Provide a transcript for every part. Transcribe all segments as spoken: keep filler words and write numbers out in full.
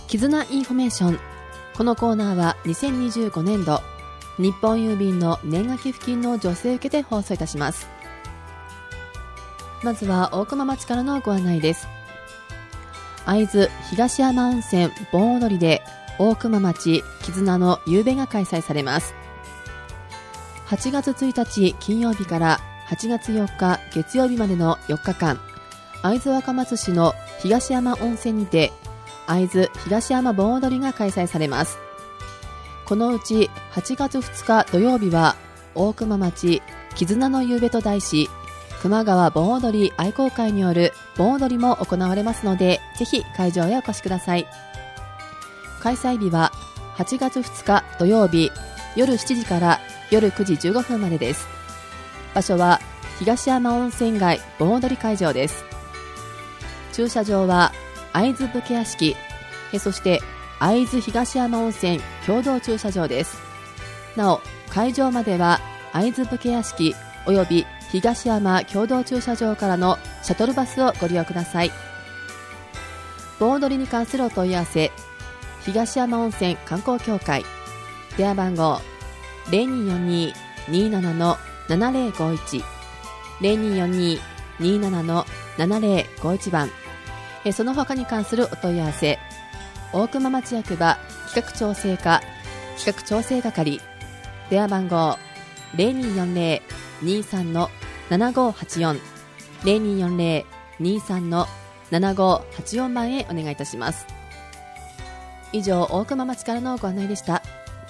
絆インフォメーション。このコーナーはにせんにじゅうごねんど日本郵便の年賀寄付金の助成を受けて放送いたします。まずは大熊町からのご案内です。会津東山温泉盆踊りで大熊町絆の夕べが開催されます。はちがつついたち金曜日からはちがつよっか月曜日までのよっかかん、会津若松市の東山温泉にて会津東山盆踊りが開催されます。このうちはちがつふつか土曜日は大熊町絆の夕べと題し、熊川盆踊り愛好会による盆踊りも行われますので、ぜひ会場へお越しください。開催日ははちがつふつか土曜日夜しちじから夜くじじゅうごふんまでです。場所は東山温泉街盆踊り会場です。駐車場は会津武家屋敷、そして会津東山温泉共同駐車場です。なお会場までは会津武家屋敷および東山共同駐車場からのシャトルバスをご利用ください。盆踊りに関するお問い合わせ、東山温泉観光協会電話番号 ゼロにーよんにーにーななのななゼロごいち ゼロにーよんにーにーななのななゼロごいち 番、その他に関するお問い合わせ、大熊町役場企画調整課企画調整係電話番号 ゼロにーよんゼロにーさんのななごーはちよん ゼロにーよんゼロにーさんのななごーはちよん 番へお願いいたします。以上、大熊町からのご案内でした。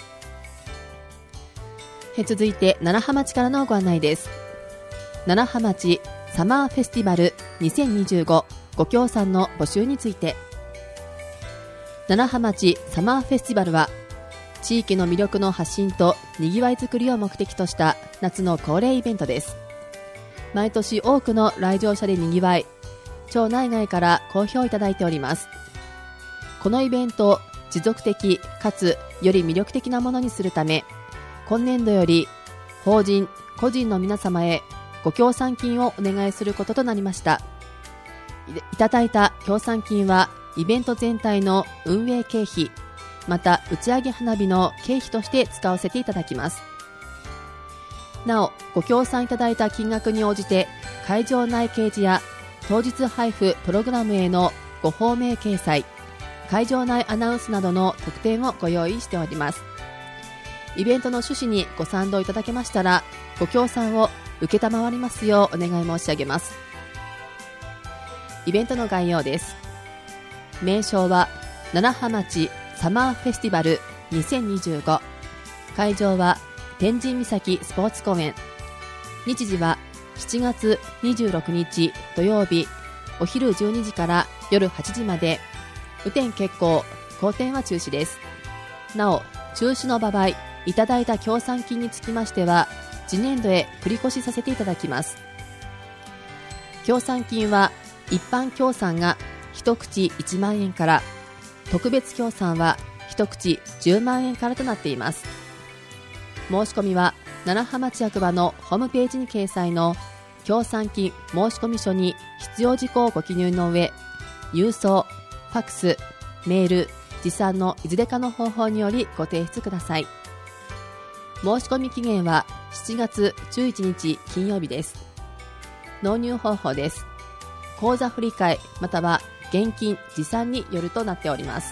え続いて楢葉町からのご案内です。楢葉町サマーフェスティバルにせんにじゅうごご協賛の募集について。楢葉町サマーフェスティバルは地域の魅力の発信とにぎわいづくりを目的とした夏の恒例イベントです。毎年多くの来場者でにぎわい、町内外から好評いただいております。このイベントを持続的かつより魅力的なものにするため、今年度より法人個人の皆様へご協賛金をお願いすることとなりました。いただいた協賛金はイベント全体の運営経費、また打ち上げ花火の経費として使わせていただきます。なお、ご協賛いただいた金額に応じて会場内掲示や当日配布プログラムへのご報名掲載、会場内アナウンスなどの特典をご用意しております。イベントの趣旨にご賛同いただけましたら、ご協賛を受けたまわりますようお願い申し上げます。イベントの概要です。名称は楢葉町サマーフェスティバルにせんにじゅうご、会場は天神岬スポーツ公園、日時はしちがつにじゅうろくにち土曜日お昼じゅうにじから夜はちじまで、雨天決行、好天は中止です。なお、中止の場合、いただいた協賛金につきましては次年度へ繰り越しさせていただきます。協賛金は一般協賛が一口いちまんえんから、特別協賛は一口じゅうまんえんからとなっています。申し込みは楢葉町役場のホームページに掲載の協賛金申込書に必要事項をご記入の上、郵送、ファックス、メール、持参のいずれかの方法によりご提出ください。申し込み期限はしちがつじゅういちにち金曜日です。納入方法です。口座振替または現金持参によるとなっております。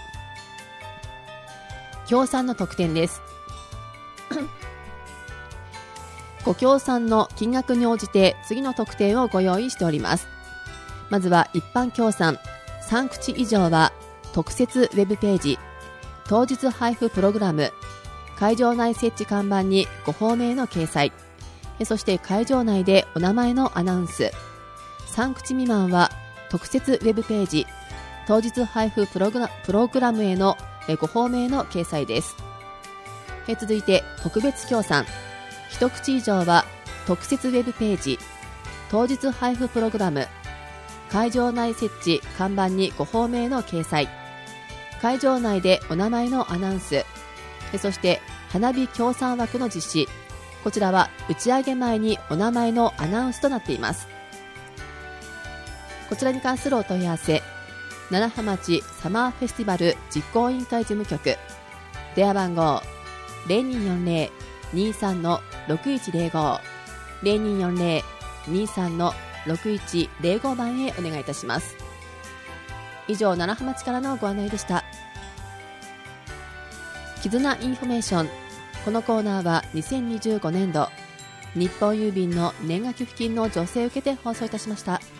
協賛の特典です。ご協賛の金額に応じて次の特典をご用意しております。まずは一般協賛さん口以上は特設ウェブページ、当日配布プログラム、会場内設置看板にご報名の掲載、そして会場内でお名前のアナウンス。さん口未満は特設ウェブページ、当日配布プログラ、プログラムへのご報名の掲載です。続いて特別協賛一口以上は特設ウェブページ、当日配布プログラム、会場内設置看板にご報名の掲載、会場内でお名前のアナウンス、そして花火協賛枠の実施、こちらは打ち上げ前にお名前のアナウンスとなっています。こちらに関するお問い合わせ、 楢葉町サマーフェスティバル実行委員会事務局、電話番号 ゼロにーよんゼロ にーさん ろくいちゼロご ゼロにーよんゼロ にーさん ろくいちゼロご 番へお願いいたします。以上、楢葉町からのご案内でした。絆インフォメーション。このコーナーはにせんにじゅうごねんど日本郵便の年賀寄付金の助成を受けて放送いたしました。